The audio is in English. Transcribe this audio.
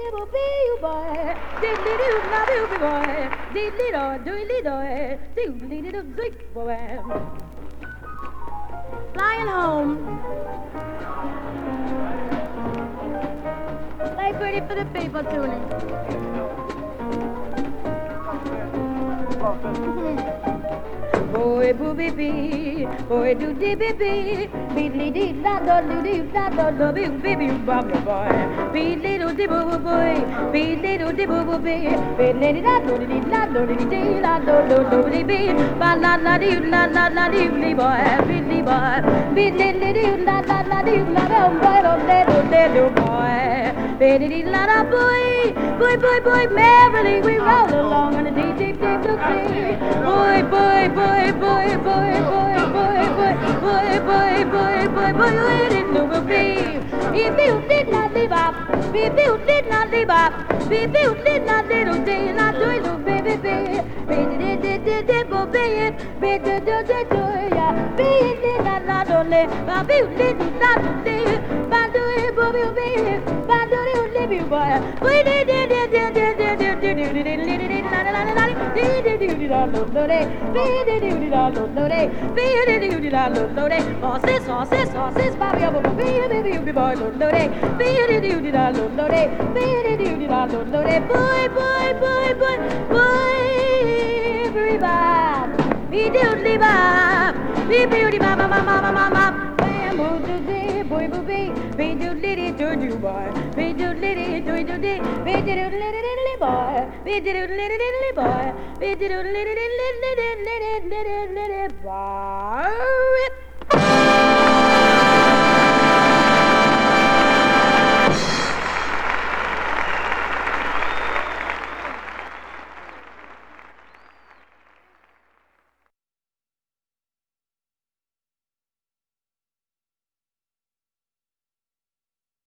Flying home. Play pretty for the people tuning. Boy booby bee, boy do dee bee bee, beedly dee da do do dee da do do bee baby bob boy, beedly do dee boo boy, beedly do dee boo bee, beedly da do dee da do dee da do do do dee bee, ba la la dee la dee boy, beedly boy, beedly dee la dee la boy do boy, beedly la da boy, boy, merrily we roll along on the deep blue sea, boy, where did you be? If you did not live up, if you did not live up, if you did not little day, not do it, baby, baby, boy.